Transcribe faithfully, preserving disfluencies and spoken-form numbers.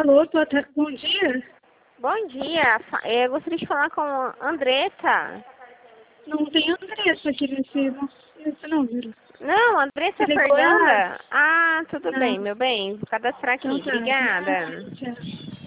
Alô, boa tarde, bom dia. Bom dia, Fa- eu gostaria de falar com a Andressa. Não tem Andressa aqui nesse, nesse número. Não, Andressa Você ligou Fernanda? errado? Ah, tudo Não. bem, meu bem, vou cadastrar aqui, Então tá, obrigada. tchau.